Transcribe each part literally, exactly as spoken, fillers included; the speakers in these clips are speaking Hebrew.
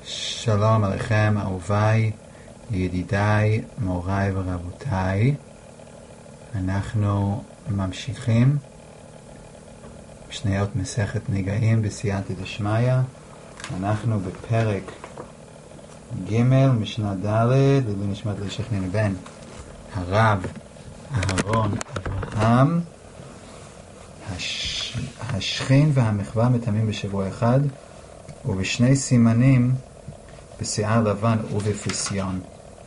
שלום עליכם אהוביי, ידידיי, מוריי ורבותיי. אנחנו ממשיכים משניות מסכת נגעים בסייעתא דשמיא. אנחנו בפרק ג' משנה ד' לעילוי נשמת לשכנין בן הרב אהרון אברהם. הש... השכין והמחווה מטמאים בשבוע אחד ובשני סימנים בשיער לבן ובפסיון.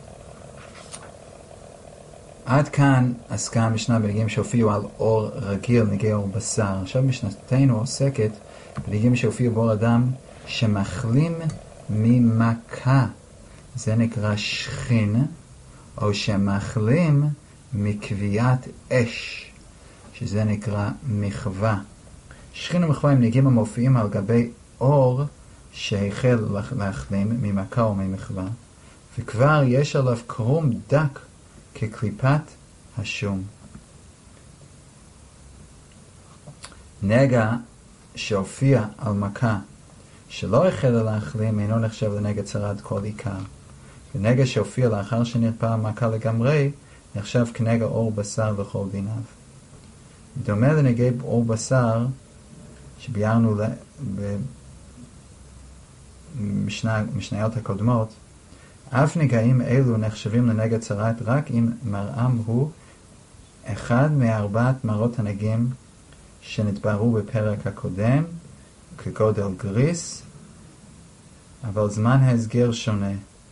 עד כאן עסקה המשנה בנגעים שהופיעו על אור רגיל, נגעי אור בשר. עכשיו משנתנו עוסקת בנגעים שהופיעו באור אדם שמחלים ממכה, זה נקרא שכין, או שמחלים מקביעת אש, שזה נקרא מחווה. שכין ומחווה הם נגעים המופיעים על גבי אור שהחל להחלים ממכה או ממחווה, וכבר יש עליו קרום דק כקליפת השום. נגע שהופיע על מכה שלא החל להחלים אינו נחשב לנגע צרד כל עיקר, ונגע שהופיע לאחר שנרפא המכה לגמרי נחשב כנגע אור בשר וכל דיניו. דומה לנגעי אור בשר שביארנו במשניות הקודמות, אף נגעים אלו נחשבים לנגע צרת רק אם מראם הוא אחד מארבעת מראות הנגעים שנתבהרו בפרק הקודם, כגודל גריס, אבל זמן ההסגר שונה,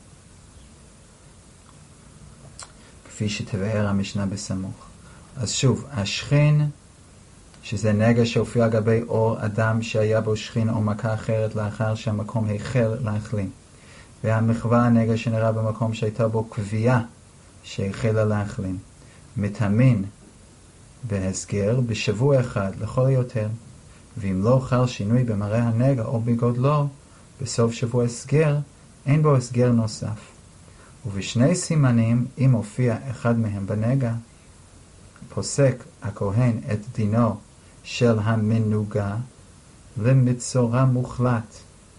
כפי שתבאר המשנה בסמוך. אז שוב, השכין, שזה נגע שהופיע על גבי אור אדם שהיה בו שכין או מכה אחרת לאחר שהמקום החל להחלים, והמחווה הנגע שנראה במקום שהייתה בו קביעה שהחלה להחלים, מטמאים בהסגר בשבוע אחד לכל היותר, ואם לא חל שינוי במראה הנגע או בגודלו בסוף שבוע הסגר, אין בו הסגר נוסף. ובשני סימנים, אם הופיע אחד מהם בנגע, פוסק הכהן את דינו של המנוגה למצורע מוחלט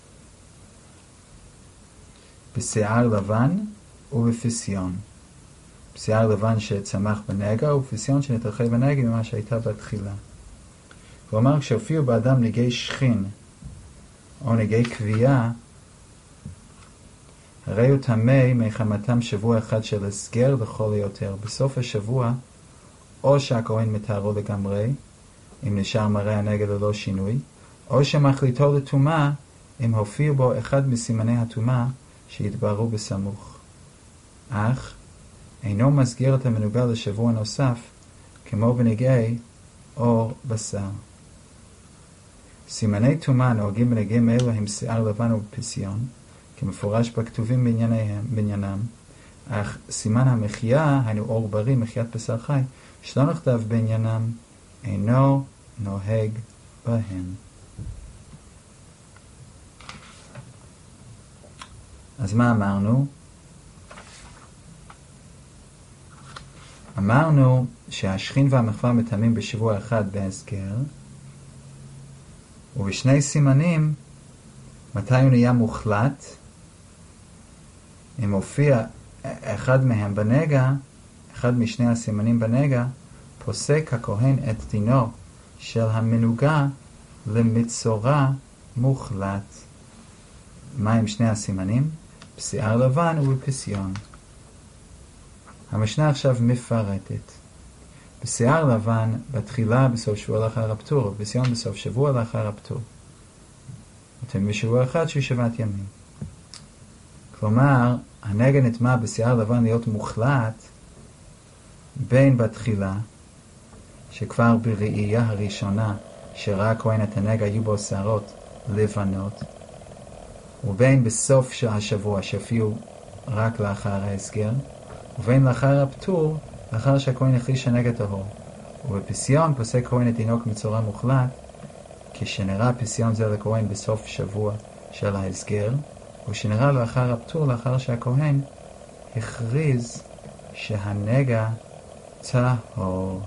בשיער לבן ובפסיון. בשיער לבן שצמח בנגע ובפסיון שנתרחב בנגע ממה שהייתה בתחילה. כלומר, כשהופיעו באדם נגעי שכין או נגעי קביעה, הרי הוא טמא מחמתם שבוע אחד של הסגר לכל היותר. בסוף השבוע או שהכהן מתארו לגמרי אם נשאר מראה הנגע ללא שינוי, או שמחליטו לטומאה אם הופיע בו אחד מסימני הטומאה שהתבררו בסמוך, אך אינו מסגיר את המנוגה לשבוע נוסף כמו בנגעי אור בשר. סימני טומאה נוהגים בנגעים אלו הם שיער לבן ובפסיון, כמפורש בכתובים בענייניהם, בעניינם, אך סימן המחיה, היינו אור בריא, מחיית בשר חי, שלא נכתב בעניינם, אינו נוהג בהם. אז מה אמרנו? אמרנו שהשכין והמחווה מטמאים בשבוע אחד בהסגר, ובשני סימנים, מתי הוא נהיה מוחלט? אם הופיע אחד מהם בנגע, אחד משני הסימנים בנגע, פוסק הכהן את דינו של המנוגה למצורע מוחלט. מה עם שני הסימנים? בשיער לבן ובפסיון. המשנה עכשיו מפרטת. בשיער לבן בתחילה בסוף שבוע לאחר הפטור, ובפסיון בסוף שבוע לאחר הפטור. אתם בשבוע אחד שהוא שבעת ימים. כלומר, הנגע נטמא בשיער לבן להיות מוחלט בין בתחילה, שכבר בראייה הראשונה שראה הכהן את הנגע היו בו שערות לבנות, ובין בסוף של השבוע שהופיעו רק לאחר ההסגר, ובין לאחר הפטור, לאחר שהכהן החליש הנגע טהור. ובפסיון פוסק כהן את דינו כמצורע מוחלט, כשנראה פסיון זה לכהן בסוף שבוע של ההסגר, ושנראה לאחר הפטור, לאחר שהכהן הכריז שהנגע טהור.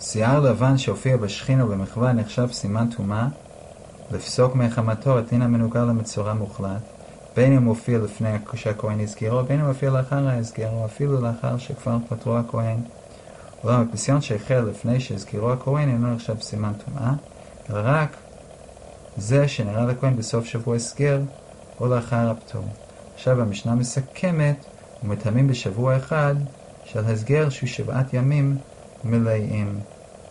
שיער לבן שהופיע בשכין או במחווה נחשב סימן טומאה, לפסוק מחמתו את דין המנוגע למצורע מוחלט, בין אם מופיע לפני שהכהן הסגירו, בין אם מופיע לאחר ההסגר, או אפילו לאחר שכבר פטרו הכהן. אולם הפסיון שהחל לפני שהסגירו הכהן אינו נחשב סימן טומאה, אלא רק זה שנראה לכהן בסוף שבוע הסגר או לאחר הפטור. עכשיו המשנה מסכמת ומטמאים בשבוע אחד של הסגר שהוא שבעת ימים מלאים.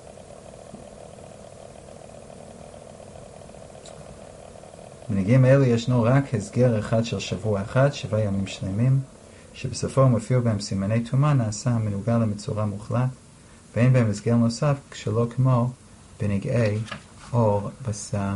בנהיגים האלה ישנו רק הסגר אחד של שבוע אחד, שבעה ימים שלמים, שבסופו מופיעו בהם סימני טומאה, נעשה המנוגע למצורע מוחלט, ואין בהם הסגר נוסף כשלא כמו בנגעי אור בשר.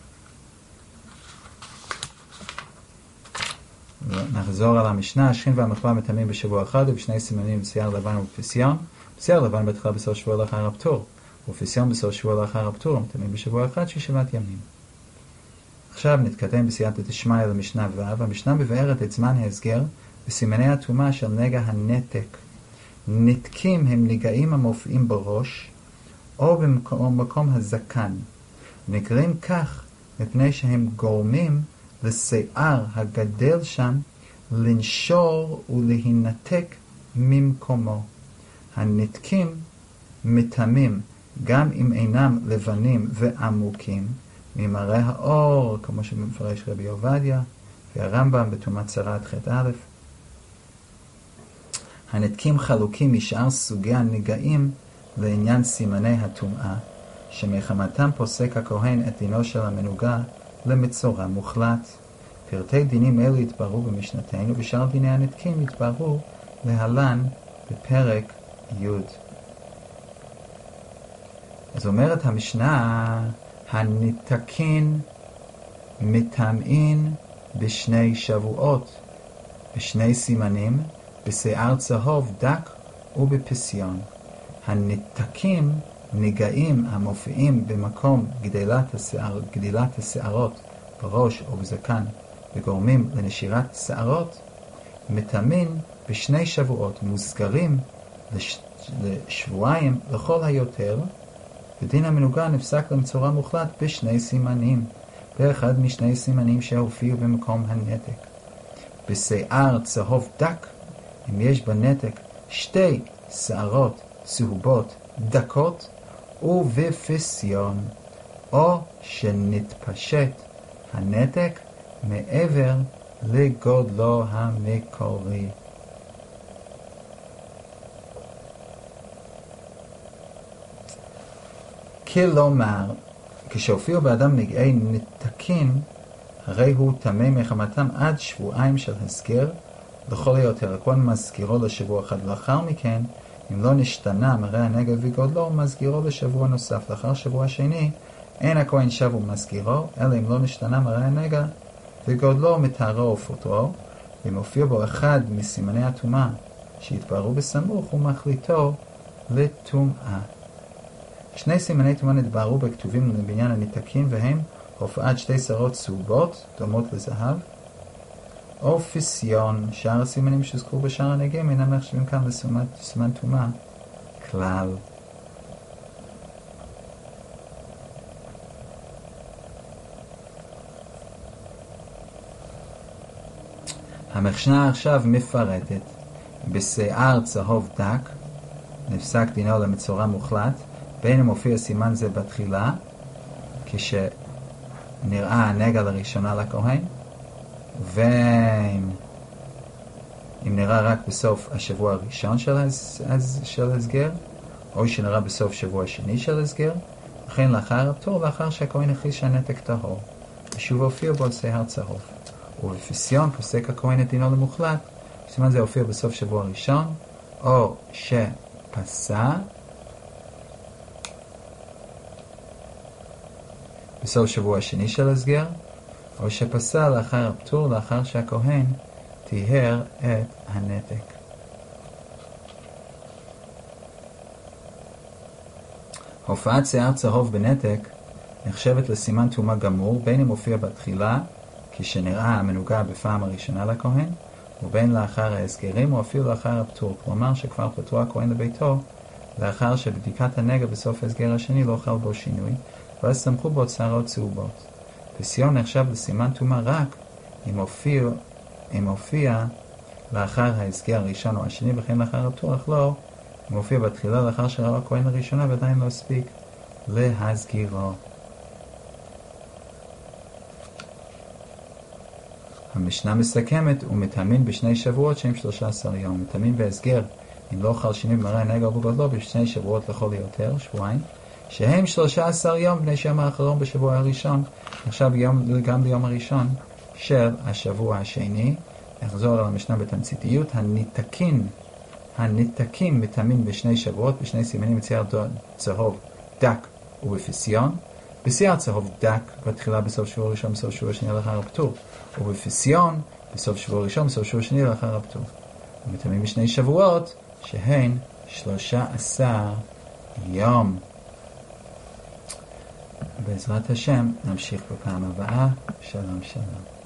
נחזור על המשנה. השכין והמחווה מטמאים בשבוע אחד ובשני סימנים בשיער לבן ובפסיון. בשיער לבן בתחילה בסוף שבוע לאחר הפטור, ובפסיון בסוף שבוע לאחר הפטור, מטמאים בשבוע אחד של שבעת ימים. עכשיו נתקדם בסייעתא דשמיא למשנה ו'. המשנה מבארת את זמן ההסגר בסימני הטומאה של נגע הנתק. נתקים הם נגעים המופיעים בראש או במקום הזקן. נקראים כך מפני שהם גורמים לשיער הגדל שם לנשור ולהינתק ממקומו. הנתקים מטמאים גם אם אינם לבנים ועמוקים ממראה האור, כמו שמפרש רבי עובדיה והרמב"ם בטומאת צרעת ח' א'. הנתקים חלוקים משאר סוגי הנגעים לעניין סימני הטומאה, שמחמתם פוסק הכהן את דינו של המנוגע למצורע מוחלט. פרטי דינים אלו יתבררו במשנתנו, ושאר דיני הנתקים יתבררו להלן בפרק י'. אז אומרת המשנה, הנתקין מטמאין בשני שבועות, בשני סימנים, בשיער צהוב דק ובפסיון. הנתקים נגעים המופיעים במקום גדילת השיער, גדילת השערות בראש או בזקן וגורמים לנשירת שערות, מטמאים בשני שבועות, מוסגרים לש... לשבועיים לכל היותר, ודין המנוגע נפסק למצורע מוחלט בשני סימנים, באחד משני סימנים שהופיעו במקום הנתק. בשיער צהוב דק, אם יש בנתק שתי שערות צהובות דקות, ובפסיון, או שנתפשט הנתק מעבר לגודלו המקורי. כלומר, כשהופיעו באדם נגעי נתקים, הרי הוא טמא מחמתם עד שבועיים של הסגר, לכל היותר. הכהן מסגירו לשבוע אחד, לאחר מכן אם לא נשתנה מראה הנגע וגודלו, הוא מסגירו לשבוע נוסף. לאחר שבוע שני אין הכהן שב ומסגירו, אלא אם לא נשתנה מראה הנגע וגודלו, מטהרו ופוטרו. אם הופיע בו אחד מסימני הטומאה שהתבררו בסמוך, ומחליטו לטומאה. שני סימני טומאה נתבררו בכתובים לבניין הנתקין, והם הופעת שתי שערות צהובות דומות לזהב, או פסיון. שאר הסימנים שהזכרו בשאר הנגעים אינם נחשבים כאן לסימן טומאה כלל. המשנה עכשיו מפרטת. בשיער צהוב דק נפסק דינו למצורע מוחלט, בין אם מופיע סימן זה בתחילה כשנראה הנגע לראשונה לכהן, ואם נראה רק בסוף השבוע הראשון של, הס, של הסגר, או שנראה בסוף שבוע השני של הסגר, לכן לאחר הפטור, לאחר שהכהן הכריז שהנתק טהור, ושוב הופיע בו שיער צהוב. ובפסיון פוסק הכהן את דינו למוחלט, סימן זה הופיע בסוף שבוע ראשון, או שפסע בסוף שבוע השני של הסגר, או שפסע לאחר הפטור, לאחר שהכהן טיהר את הנתק. הופעת שיער צהוב בנתק נחשבת לסימן טומאה גמור, בין אם מופיע בתחילה כשנראה המנוגע בפעם הראשונה לכהן, ובין לאחר ההסגרים או אפילו לאחר הפטור, כלומר שכבר פטרו הכהן לביתו לאחר שבדיקת הנגע בסוף ההסגר השני לא חל בו שינוי, ואז סמכו בו צערות צהובות. פסיון נחשב לסימן טומאה רק אם הופיע, אם הופיע לאחר ההסגר הראשון או השני, וכן לאחר הפתוח לא, אם הופיע בתחילה לאחר שראה הכהן הראשונה ועדיין לא הספיק להסגירו. המשנה מסכמת ומטמאים בשני שבועות שהם שלושה עשר יום. מטמאים בהסגר אם לא חל שינוי במראה הנגע או בגודלו בשני שבועות לכל היותר, שבועיים, שהם שלושה עשר יום בני שיום האחרון בשבוע הראשון, עכשיו ביום, גם ביום הראשון של השבוע השני. נחזור על המשנה בתמציתיות. הניתקים, הניתקים מטמאים בשני שבועות בשני סימנים בשיער צהוב דק ובפסיון. בשיער צהוב דק בתחילה בסוף שבוע ראשון בסוף שבוע שני לאחר הפטור, ובפסיון בסוף שבוע ראשון בסוף שבוע שני לאחר הפטור. ומטמאים בשני שבועות שהן שלושה עשר יום. בעזרת השם נמשיך בפעם הבאה. שלום שלום.